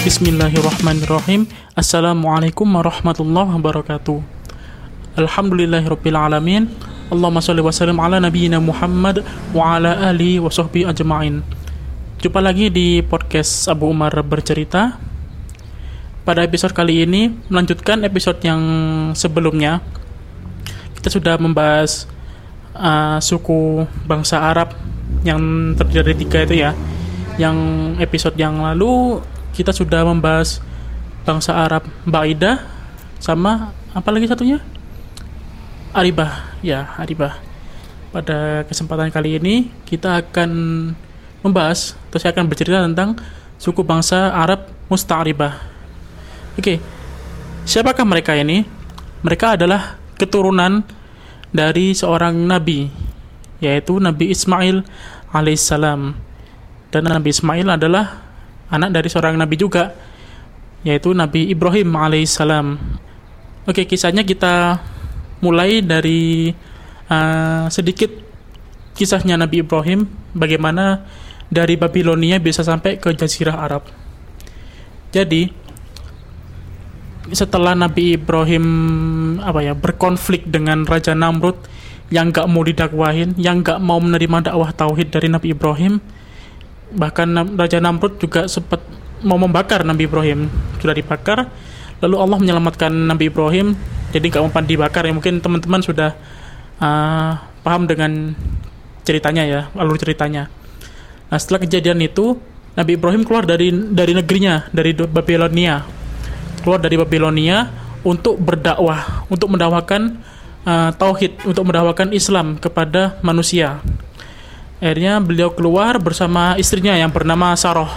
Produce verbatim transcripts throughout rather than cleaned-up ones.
Bismillahirrahmanirrahim. Assalamualaikum warahmatullahi wabarakatuh. Alhamdulillahirabbil alamin. Allahumma shalli wa sallim ala nabiyyina Muhammad wa ala alihi wa sahbihi ajma'in. Jumpa lagi di podcast Abu Umar bercerita. Pada episode kali ini melanjutkan episode yang sebelumnya. Kita sudah membahas uh, suku bangsa Arab yang terdiri dari tiga itu ya. Yang episode yang lalu kita sudah membahas bangsa Arab Ba'idah sama apa lagi satunya? Aribah. Ya, Aribah. Pada kesempatan kali ini kita akan membahas atau saya akan bercerita tentang suku bangsa Arab Musta'ribah. Oke. Siapakah mereka ini? Mereka adalah keturunan dari seorang nabi, yaitu Nabi Ismail alaihissalam. Dan Nabi Ismail adalah anak dari seorang nabi juga, yaitu Nabi Ibrahim alaihissalam. Oke, kisahnya kita mulai dari uh, sedikit kisahnya Nabi Ibrahim, bagaimana dari Babilonia bisa sampai ke Jazirah Arab. Jadi setelah Nabi Ibrahim apa ya berkonflik dengan Raja Namrud yang gak mau didakwahin, yang gak mau menerima dakwah tauhid dari Nabi Ibrahim. Bahkan Raja Namrud juga sempat mau membakar Nabi Ibrahim, sudah dibakar. Lalu Allah menyelamatkan Nabi Ibrahim, jadi gak mempan dibakar ya. Mungkin teman-teman sudah uh, paham dengan ceritanya ya, alur ceritanya. Nah, setelah kejadian itu Nabi Ibrahim keluar dari dari negerinya, dari Babilonia, keluar dari Babilonia untuk berdakwah, untuk mendakwakan uh, tauhid, untuk mendakwakan Islam kepada manusia. Akhirnya beliau keluar bersama istrinya yang bernama Sarah,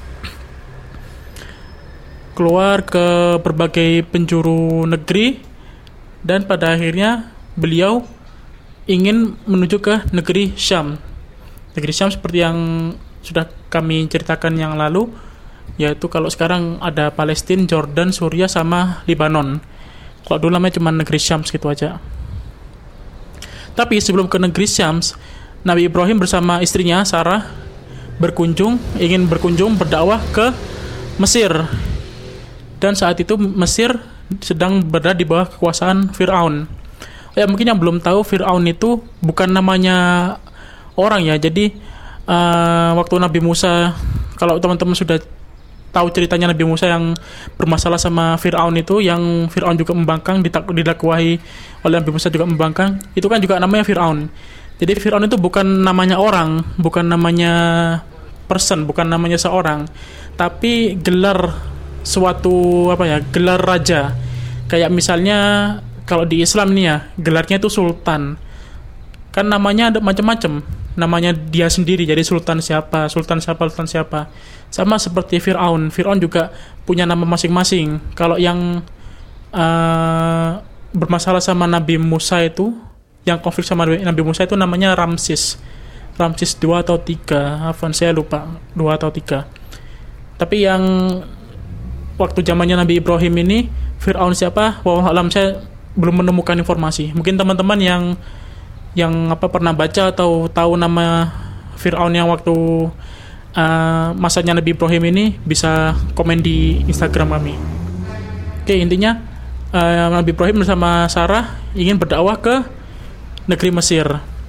keluar ke berbagai penjuru negeri, dan pada akhirnya beliau ingin menuju ke negeri Syam. Negeri Syam seperti yang sudah kami ceritakan yang lalu, yaitu kalau sekarang ada Palestina, Jordan, Suriah, sama Lebanon. Kalau dulu namanya cuma negeri Syam gitu aja. Tapi sebelum ke negeri Syam, Nabi Ibrahim bersama istrinya Sarah berkunjung, ingin berkunjung berdakwah ke Mesir. Dan saat itu Mesir sedang berada di bawah kekuasaan Fir'aun. Ya, mungkin yang belum tahu, Fir'aun itu bukan namanya orang ya. Jadi uh, waktu Nabi Musa, kalau teman-teman sudah tahu ceritanya Nabi Musa yang bermasalah sama Fir'aun itu, yang Fir'aun juga membangkang, didakwahi oleh Nabi Musa juga membangkang, itu kan juga namanya Fir'aun. Jadi Fir'aun itu bukan namanya orang, bukan namanya person, bukan namanya seorang, tapi gelar suatu apa ya, gelar raja. Kayak misalnya kalau di Islam nih ya, gelarnya itu sultan. Kan namanya ada macam-macam. Namanya dia sendiri, jadi sultan siapa, sultan siapa, sultan siapa. Sama seperti Fir'aun. Fir'aun juga punya nama masing-masing. Kalau yang uh, bermasalah sama Nabi Musa itu, yang konflik sama Nabi Musa itu namanya Ramsis. Ramsis dua atau tiga, afwan saya lupa, dua atau tiga. Tapi yang waktu zamannya Nabi Ibrahim ini, Fir'aun siapa? Wallahu alam, saya belum menemukan informasi. Mungkin teman-teman yang yang apa pernah baca atau tahu nama Fir'aun yang waktu uh, masanya Nabi Ibrahim ini bisa komen di Instagram kami. Oke, intinya uh, Nabi Ibrahim bersama Sarah ingin berdakwah ke negeri Mesir.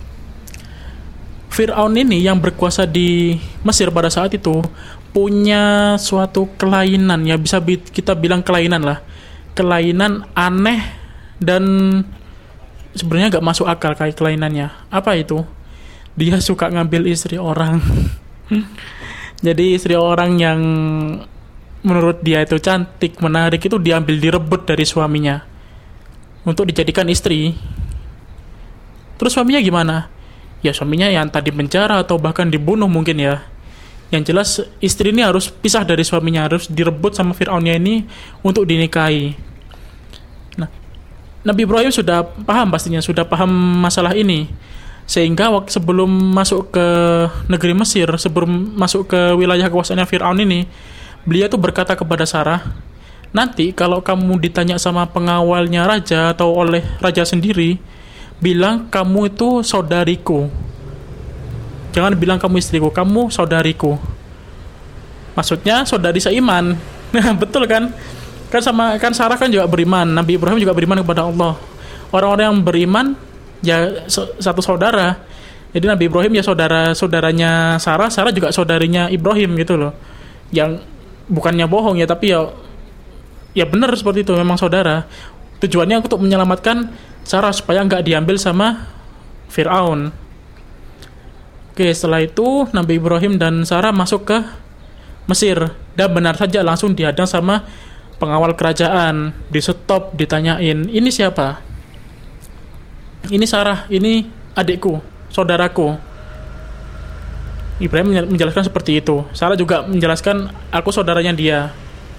Fir'aun ini yang berkuasa di Mesir pada saat itu punya suatu kelainan, ya bisa kita bilang kelainan lah, kelainan aneh dan sebenarnya gak masuk akal kayak kelainannya. Apa itu? Dia suka ngambil istri orang. Jadi istri orang yang menurut dia itu cantik, menarik, itu diambil, direbut dari suaminya untuk dijadikan istri. Terus suaminya gimana? Ya suaminya yang tadi penjara atau bahkan dibunuh mungkin ya. Yang jelas istri ini harus pisah dari suaminya, harus direbut sama Fir'aunnya ini untuk dinikahi. Nah, Nabi Ibrahim sudah paham pastinya, sudah paham masalah ini. Sehingga waktu sebelum masuk ke negeri Mesir, sebelum masuk ke wilayah kekuasaannya Fir'aun ini, beliau tuh berkata kepada Sarah, nanti kalau kamu ditanya sama pengawalnya raja atau oleh raja sendiri, bilang kamu itu saudariku. Jangan bilang kamu istriku, kamu saudariku. Maksudnya saudari seiman. Nah, betul kan? Kan sama kan Sarah kan juga beriman, Nabi Ibrahim juga beriman kepada Allah. Orang-orang yang beriman ya satu saudara. Jadi Nabi Ibrahim ya saudara-saudaranya Sarah, Sarah juga saudarinya Ibrahim gitu loh. Yang bukannya bohong ya, tapi ya ya benar seperti itu, memang saudara. Tujuannya untuk menyelamatkan Sarah supaya nggak diambil sama Fir'aun. Oke, setelah itu Nabi Ibrahim dan Sarah masuk ke Mesir, dan benar saja langsung dihadang sama pengawal kerajaan, di stop, ditanyain, ini siapa? Ini Sarah, ini adikku, saudaraku. Ibrahim menjelaskan seperti itu. Sarah juga menjelaskan, aku saudaranya dia.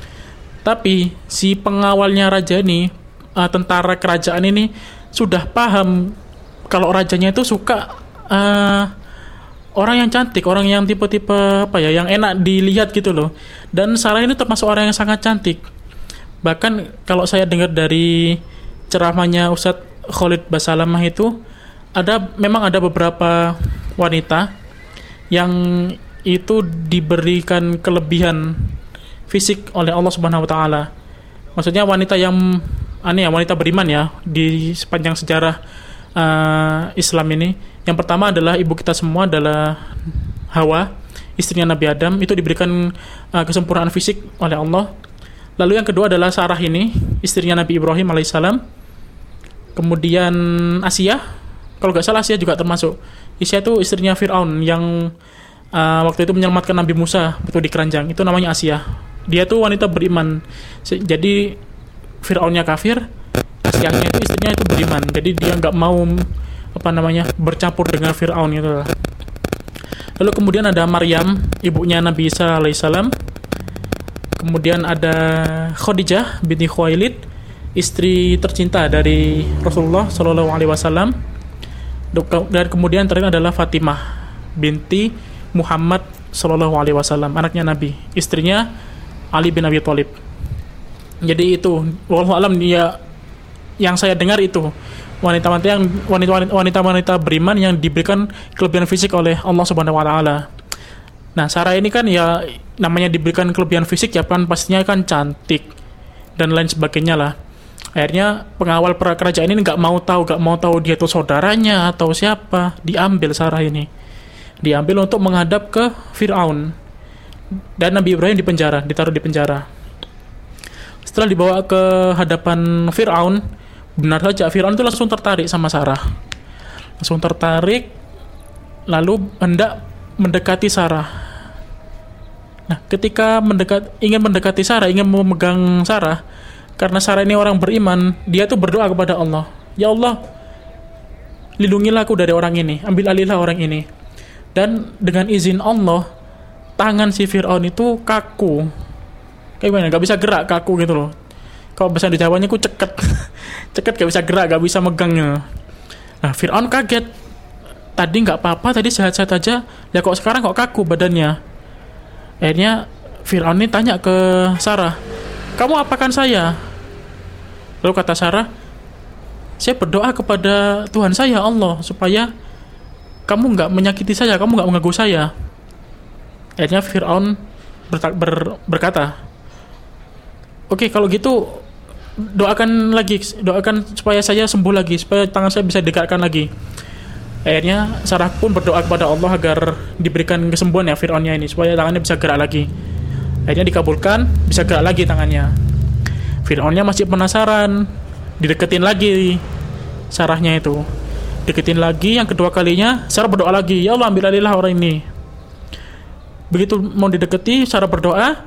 Tapi si pengawalnya raja ini, uh, tentara kerajaan ini sudah paham kalau rajanya itu suka uh, orang yang cantik, orang yang tipe-tipe apa ya, yang enak dilihat gitu loh. Dan Sarah ini termasuk orang yang sangat cantik. Bahkan kalau saya dengar dari ceramahnya Ustadz Khalid Basalamah itu, ada memang ada beberapa wanita yang itu diberikan kelebihan fisik oleh Allah Subhanahu wa taala. Maksudnya wanita yang aneh ya, wanita beriman ya di sepanjang sejarah uh, Islam ini. Yang pertama adalah ibu kita semua adalah Hawa, istrinya Nabi Adam, itu diberikan uh, kesempurnaan fisik oleh Allah. Lalu yang kedua adalah Sarah ini, istrinya Nabi Ibrahim alaihissalam. Kemudian Asia, kalau nggak salah Asia juga termasuk. Asia itu istrinya Fir'aun yang uh, waktu itu menyelamatkan Nabi Musa itu di keranjang, itu namanya Asia. Dia tuh wanita beriman. Jadi Fir'aunnya kafir, Asianya itu istrinya itu beriman. Jadi dia nggak mau apa namanya bercampur dengan Fir'aun gitu lah. Lalu kemudian ada Maryam, ibunya Nabi Isa alaihissalam. Kemudian ada Khadijah binti Khuwailid, istri tercinta dari Rasulullah Shallallahu Alaihi Wasallam. Dan kemudian terakhir adalah Fatimah binti Muhammad Shallallahu Alaihi Wasallam, anaknya Nabi, istrinya Ali bin Abi Thalib. Jadi itu, wallahu alam, dia yang saya dengar itu wanita-wanita yang wanita-wanita beriman yang diberikan kelebihan fisik oleh Allah Subhanahu wa taala. Nah, Sarah ini kan ya namanya diberikan kelebihan fisik ya kan pastinya kan cantik dan lain sebagainya lah. Akhirnya pengawal kerajaan ini nggak mau tahu, nggak mau tahu dia itu saudaranya atau siapa, diambil Sarah ini. Diambil untuk menghadap ke Fir'aun. Dan Nabi Ibrahim dipenjara, ditaruh di penjara. Setelah dibawa ke hadapan Fir'aun, benar saja Fir'aun itu langsung tertarik sama Sarah. Langsung tertarik, lalu hendak mendekati Sarah. Nah, ketika mendekat, ingin mendekati Sarah, ingin memegang Sarah, karena Sarah ini orang beriman, dia tuh berdoa kepada Allah, ya Allah, lindungilah aku dari orang ini, ambil alihlah orang ini. Dan dengan izin Allah, tangan si Fir'aun itu kaku, kayak gimana, gak bisa gerak, kaku gitu loh. Kalau bahasa di Jawanya aku ceket ceket, gak bisa gerak, gak bisa megangnya. Nah, Fir'aun kaget, tadi gak apa-apa, tadi sehat-sehat aja, ya kok sekarang kok kaku badannya. Akhirnya Fir'aun ini tanya ke Sarah, kamu apakan saya? Lalu kata Sarah, saya berdoa kepada Tuhan saya Allah supaya kamu nggak menyakiti saya, kamu nggak mengganggu saya. Akhirnya Fir'aun ber- ber- berkata, oke, kalau gitu doakan lagi, doakan supaya saya sembuh lagi, supaya tangan saya bisa didekatkan lagi. Akhirnya Sarah pun berdoa kepada Allah agar diberikan kesembuhan ya Fir'aunnya ini, supaya tangannya bisa gerak lagi. Akhirnya dikabulkan, bisa gerak lagi tangannya. Fir'aunnya masih penasaran, dideketin lagi Sarahnya itu, deketin lagi. Yang kedua kalinya Sarah berdoa lagi, ya Allah ambil alihlah orang ini. Begitu mau dideketi, Sarah berdoa,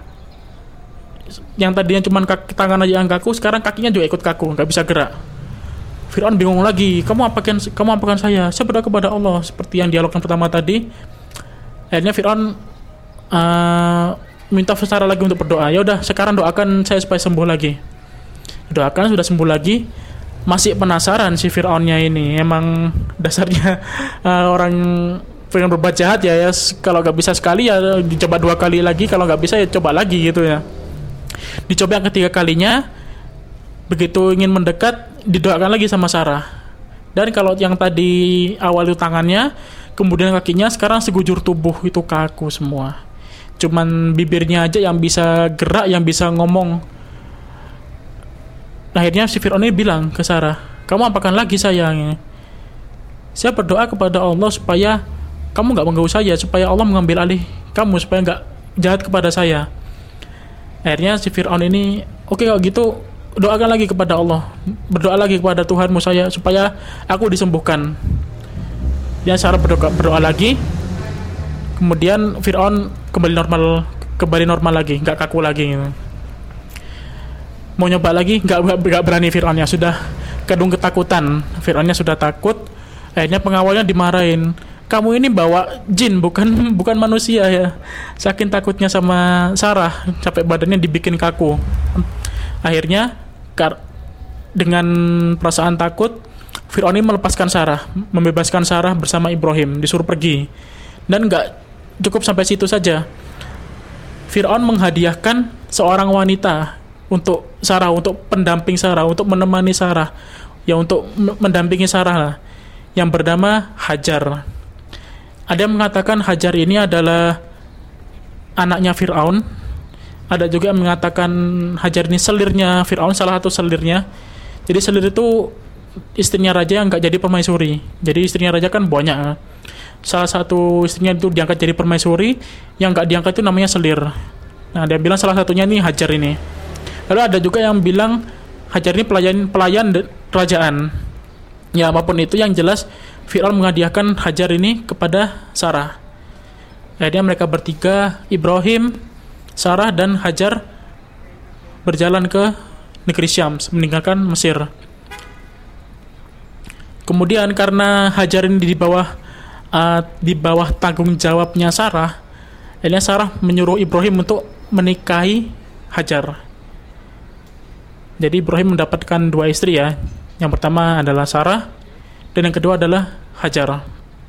yang tadinya cuma kaki, tangan aja yang kaku, sekarang kakinya juga ikut kaku, nggak bisa gerak. Fir'aun bingung lagi, kamu apakan, kamu apakan saya? Saya berdoa kepada Allah, seperti yang dialog yang pertama tadi. Akhirnya Fir'aun uh, minta Sarah lagi untuk berdoa. Ya udah, sekarang doakan saya supaya sembuh lagi. Doakan, sudah sembuh lagi. Masih penasaran si Fir'aunnya ini. Emang dasarnya uh, orang pengen berbuat jahat ya, ya. Kalau nggak bisa sekali ya dicoba dua kali lagi. Kalau nggak bisa ya coba lagi gitu ya. Dicoba yang ketiga kalinya, begitu ingin mendekat, didoakan lagi sama Sarah. Dan kalau yang tadi awal itu tangannya, kemudian kakinya, sekarang segujur tubuh itu kaku semua. cuman bibirnya aja yang bisa gerak, yang bisa ngomong. Akhirnya si Fir'aun ini bilang ke Sarah, kamu apakan lagi sayang? Saya berdoa kepada Allah supaya kamu gak mengganggu saya, supaya Allah mengambil alih kamu, supaya gak jahat kepada saya. Akhirnya si Fir'aun ini, oke okay, kalau gitu doakan lagi kepada Allah, berdoa lagi kepada Tuhanmu saya supaya aku disembuhkan. Dia Sarah berdoa, berdoa lagi. Kemudian Fir'aun kembali normal, kembali normal lagi, gak kaku lagi gitu. Mau nyoba lagi, gak, gak berani Fir'aunnya, sudah kadung ketakutan. Fir'aunnya sudah takut. Akhirnya pengawalnya dimarahin, kamu ini bawa jin, bukan bukan manusia ya. Saking takutnya sama Sarah, sampai badannya dibikin kaku. Akhirnya kar- dengan perasaan takut, Fir'aun ini melepaskan Sarah, membebaskan Sarah bersama Ibrahim, disuruh pergi. Dan gak cukup sampai situ saja, Fir'aun menghadiahkan seorang wanita untuk Sarah, untuk pendamping Sarah, untuk menemani Sarah, ya untuk mendampingi Sarah lah, yang bernama Hajar. Ada yang mengatakan Hajar ini adalah anaknya Fir'aun. Ada juga yang mengatakan Hajar ini selirnya Fir'aun, salah satu selirnya. Jadi selir itu istrinya raja yang gak jadi permaisuri. Jadi istrinya raja kan banyak. Salah satu istrinya itu diangkat jadi permaisuri, yang gak diangkat itu namanya selir. Nah, dia bilang salah satunya ini Hajar ini. Lalu ada juga yang bilang Hajar ini pelayan pelayan kerajaan. Ya, apapun itu, yang jelas Fir'aun menghadiahkan Hajar ini kepada Sarah. Akhirnya mereka bertiga, Ibrahim, Sarah, dan Hajar, berjalan ke negeri Syam, meninggalkan Mesir. Kemudian karena Hajar ini di bawah uh, di bawah tanggung jawabnya Sarah, akhirnya Sarah menyuruh Ibrahim untuk menikahi Hajar. Jadi Ibrahim mendapatkan dua istri ya. Yang pertama adalah Sarah, dan yang kedua adalah Hajar.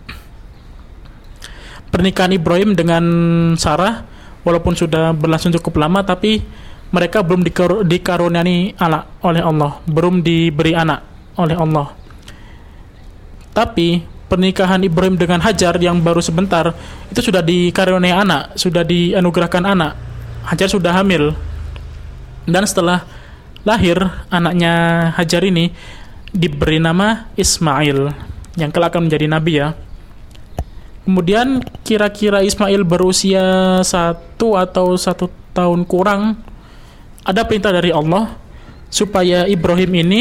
Pernikahan Ibrahim dengan Sarah walaupun sudah berlangsung cukup lama, tapi mereka belum dikar- dikaruniai anak oleh Allah, belum diberi anak oleh Allah. Tapi pernikahan Ibrahim dengan Hajar yang baru sebentar itu sudah dikaruniai anak, sudah dianugerahkan anak. Hajar sudah hamil. Dan setelah lahir anaknya Hajar ini diberi nama Ismail, yang kelak akan menjadi nabi ya. Kemudian kira-kira Ismail berusia satu atau satu tahun kurang, ada perintah dari Allah supaya Ibrahim ini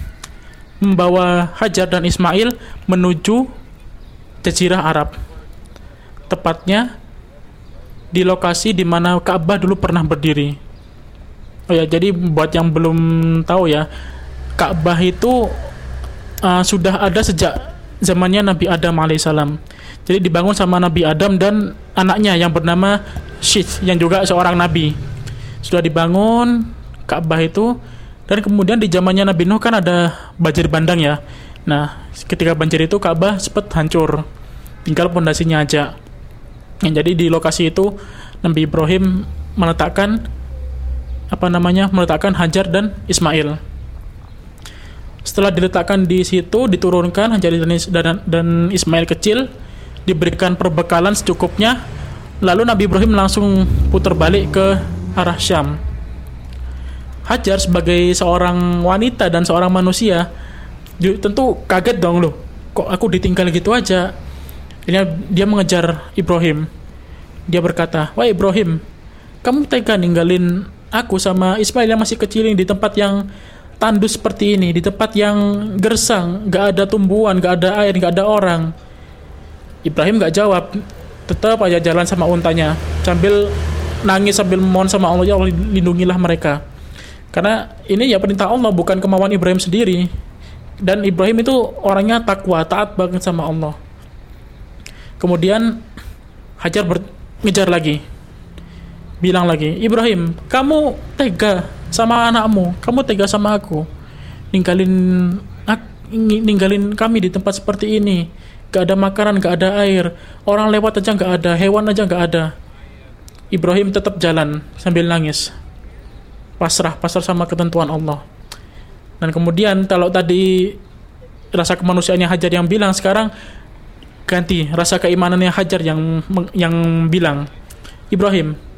membawa Hajar dan Ismail menuju Jazirah Arab, tepatnya di lokasi di mana Ka'bah dulu pernah berdiri. Oh ya, jadi buat yang belum tahu ya, Ka'bah itu uh, sudah ada sejak zamannya Nabi Adam alaihissalam. Jadi dibangun sama Nabi Adam dan anaknya yang bernama Syith, yang juga seorang nabi. Sudah dibangun Ka'bah itu, dan kemudian di zamannya Nabi Nuh kan ada banjir bandang ya. Nah, ketika banjir itu Ka'bah sempat hancur, tinggal pondasinya aja. Yang jadi di lokasi itu Nabi Ibrahim meletakkan apa namanya meletakkan Hajar dan Ismail. Setelah diletakkan di situ, diturunkan Hajar dan, dan Ismail kecil, diberikan perbekalan secukupnya, lalu Nabi Ibrahim langsung putar balik ke arah Syam. Hajar sebagai seorang wanita dan seorang manusia tentu kaget dong, loh, kok aku ditinggal gitu aja. Ini dia mengejar Ibrahim. Dia berkata, wah Ibrahim, kamu tega ninggalin aku sama Ismail yang masih kecil ini di tempat yang tandus seperti ini, di tempat yang gersang, gak ada tumbuhan, gak ada air, gak ada orang. Ibrahim gak jawab, tetap aja jalan sama untanya, sambil nangis, sambil mohon sama Allah, ya Allah lindungilah mereka. Karena ini ya perintah Allah, bukan kemauan Ibrahim sendiri. Dan Ibrahim itu orangnya takwa, taat banget sama Allah. Kemudian Hajar mengejar lagi, bilang lagi, Ibrahim, kamu tega sama anakmu, kamu tega sama aku, ninggalin ninggalin kami di tempat seperti ini, gak ada makanan, gak ada air, orang lewat aja gak ada, hewan aja gak ada. Ibrahim tetap jalan sambil nangis, pasrah pasrah sama ketentuan Allah. Dan kemudian kalau tadi rasa kemanusiaannya Hajar yang bilang, sekarang ganti rasa keimanannya Hajar yang yang bilang, Ibrahim,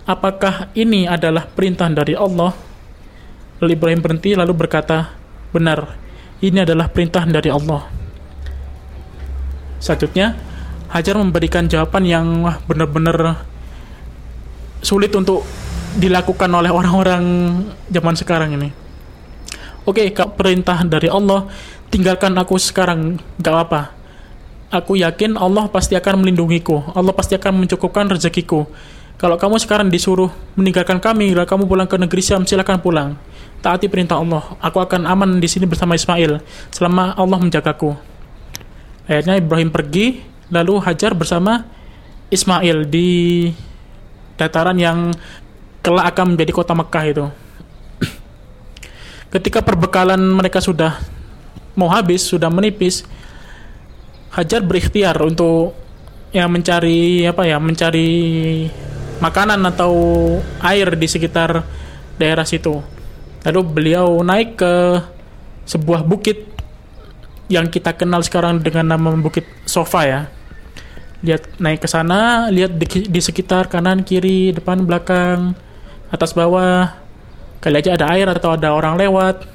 apakah ini adalah perintah dari Allah? Lalu Ibrahim berhenti lalu berkata, benar, ini adalah perintah dari Allah. Selanjutnya Hajar memberikan jawaban yang benar-benar sulit untuk dilakukan oleh orang-orang zaman sekarang ini. Oke, kalau perintah dari Allah, tinggalkan aku sekarang, gak apa-apa. Aku yakin Allah pasti akan melindungiku, Allah pasti akan mencukupkan rezekiku. Kalau kamu sekarang disuruh meninggalkan kami, lalu kamu pulang ke negeri Syam, silakan pulang. Taati perintah Allah. Aku akan aman di sini bersama Ismail selama Allah menjagaku. Akhirnya Ibrahim pergi, lalu Hajar bersama Ismail di dataran yang kelak akan menjadi kota Mekah itu. Ketika perbekalan mereka sudah mau habis, sudah menipis, Hajar berikhtiar untuk ya mencari apa ya, mencari makanan atau air di sekitar daerah situ. Lalu beliau naik ke sebuah bukit yang kita kenal sekarang dengan nama Bukit Sofa ya. Lihat naik ke sana, lihat di, di sekitar kanan, kiri, depan, belakang, atas bawah, kali aja ada air atau ada orang lewat.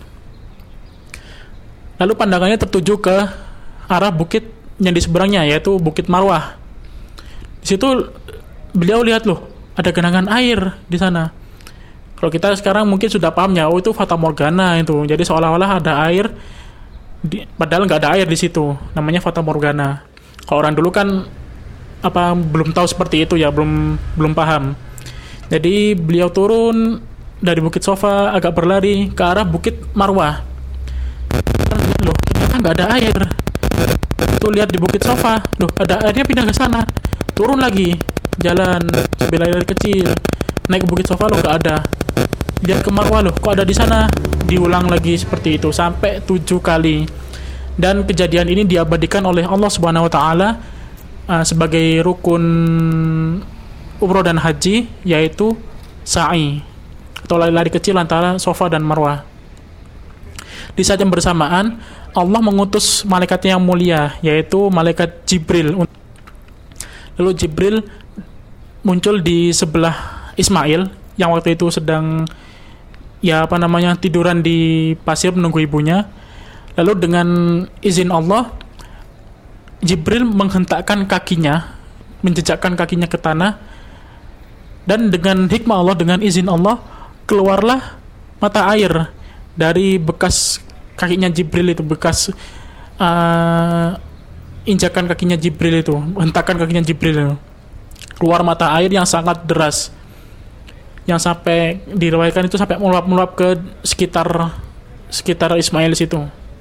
Lalu pandangannya tertuju ke arah bukit yang di seberangnya, yaitu Bukit Marwah. Di situ beliau lihat loh, ada genangan air di sana. Kalau kita sekarang mungkin sudah pahamnya, oh itu fata morgana itu. Jadi seolah-olah ada air, di, padahal nggak ada air di situ. Namanya fata morgana. Kalau orang dulu kan apa belum tahu seperti itu ya, belum belum paham. Jadi beliau turun dari Bukit Sofa, agak berlari ke arah Bukit Marwah. Loh, ternyata nggak ada air. Tuh lihat di Bukit Sofa, loh ada airnya, pindah ke sana. Turun lagi, jalan sambil lari kecil, naik ke Bukit Sofa, loh nggak ada. Lihat ke Marwah, loh kok ada di sana. Diulang lagi seperti itu sampai tujuh kali. Dan kejadian ini diabadikan oleh Allah Subhanahu Wa Taala uh, sebagai rukun umroh dan haji, yaitu sa'i atau lari-lari kecil antara Sofa dan Marwah. Di saat yang bersamaan Allah mengutus malaikatnya yang mulia, yaitu malaikat Jibril. Lalu Jibril muncul di sebelah Ismail yang waktu itu sedang ya apa namanya tiduran di pasir menunggu ibunya. Lalu dengan izin Allah, Jibril menghentakkan kakinya, menjejakkan kakinya ke tanah, dan dengan hikmah Allah, dengan izin Allah, keluarlah mata air dari bekas kakinya Jibril itu, bekas uh, injakan kakinya Jibril itu, hentakan kakinya Jibril itu. Keluar mata air yang sangat deras, yang sampai diriwayatkan itu sampai meluap-meluap ke sekitar sekitar Ismail situ.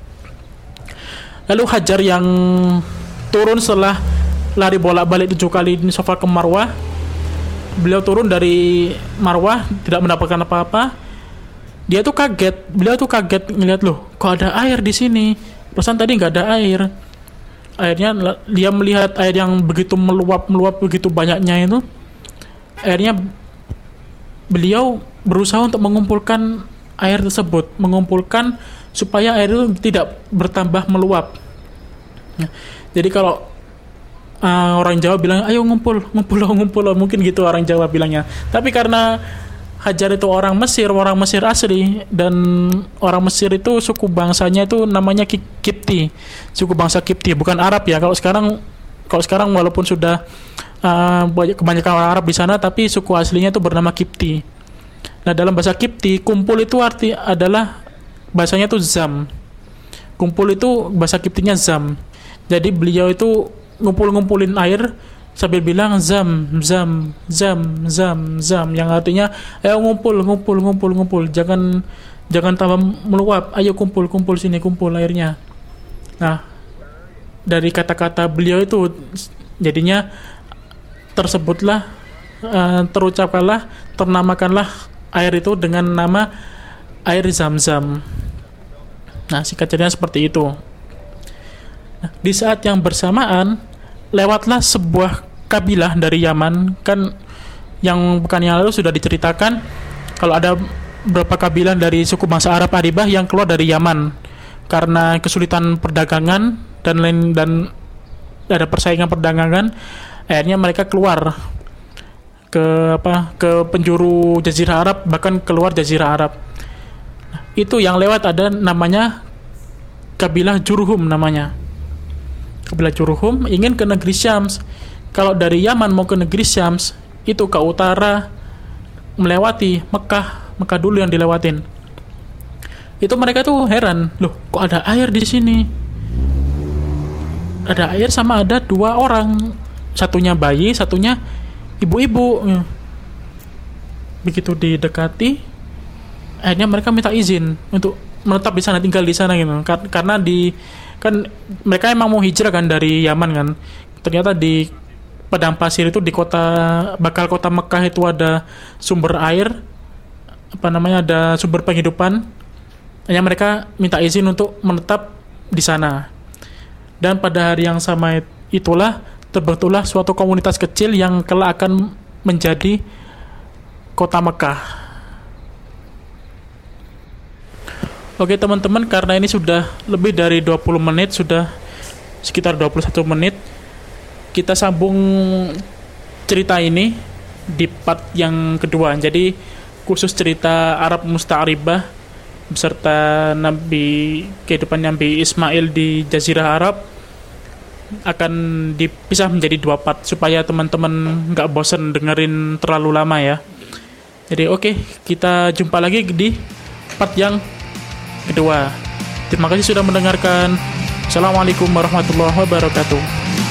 Lalu Hajar yang turun setelah lari bolak-balik tujuh kali di Sofa ke Marwah, beliau turun dari Marwah tidak mendapatkan apa-apa. Dia tuh kaget, beliau tuh kaget ngeliat, loh kok ada air di sini, perasaan tadi nggak ada air. Akhirnya dia melihat air yang begitu meluap-meluap begitu banyaknya itu. Akhirnya beliau berusaha untuk mengumpulkan air tersebut, mengumpulkan supaya air itu tidak bertambah meluap. Ya. Jadi kalau uh, orang Jawa bilang, ayo ngumpul, ngumpul, ngumpul, mungkin gitu orang Jawa bilangnya. Tapi karena Hajar itu orang Mesir, orang Mesir asli, dan orang Mesir itu suku bangsanya itu namanya Kipti, suku bangsa Kipti, bukan Arab ya. Kalau sekarang, kalau sekarang walaupun sudah uh, kebanyakan orang Arab di sana, tapi suku aslinya itu bernama Kipti. Nah dalam bahasa Kipti, kumpul itu arti adalah bahasanya itu zam. Kumpul itu bahasa Kiptinya zam. Jadi beliau itu ngumpul-ngumpulin air sambil bilang zam, zam, zam, zam, zam, yang artinya ayo ngumpul, ngumpul, ngumpul, ngumpul, jangan jangan tambah meluap, ayo kumpul, kumpul sini, kumpul airnya. Nah, dari kata-kata beliau itu jadinya tersebutlah, uh, terucapkanlah, ternamakanlah air itu dengan nama air Zam-Zam. Nah, singkat cerita seperti itu. Nah, di saat yang bersamaan lewatlah sebuah kabilah dari Yaman, kan yang bukan yang lalu sudah diceritakan kalau ada beberapa kabilah dari suku bangsa Arab Aribah yang keluar dari Yaman karena kesulitan perdagangan dan lain dan ada persaingan perdagangan, akhirnya mereka keluar ke apa ke penjuru Jazirah Arab, bahkan keluar Jazirah Arab. Nah, itu yang lewat ada namanya kabilah Jurhum namanya. Kabilah Jurhum ingin ke negeri Syams. Kalau dari Yaman mau ke negeri Syams, itu ke utara melewati Mekah, Mekah dulu yang dilewatin. Itu mereka tuh heran, loh kok ada air di sini? Ada air sama ada dua orang, satunya bayi, satunya ibu-ibu. Begitu didekati, akhirnya mereka minta izin untuk menetap di sana, tinggal di sana gitu. Karena di kan mereka emang mau hijrah kan dari Yaman kan. Ternyata di padang pasir itu di kota bakal kota Mekah itu ada sumber air, apa namanya ada sumber penghidupan. Hanya mereka minta izin untuk menetap di sana. Dan pada hari yang sama itulah terbentuklah suatu komunitas kecil yang kelak akan menjadi kota Mekah. Oke teman-teman, karena ini sudah lebih dari dua puluh menit, sudah sekitar dua puluh satu menit, kita sambung cerita ini di part yang kedua. Jadi khusus cerita Arab Musta'ribah beserta Nabi kehidupan Nabi Ismail di Jazirah Arab akan dipisah menjadi dua part supaya teman-teman nggak bosan dengerin terlalu lama ya. Jadi oke, kita jumpa lagi di part yang kedua. Terima kasih sudah mendengarkan. Assalamualaikum warahmatullahi wabarakatuh.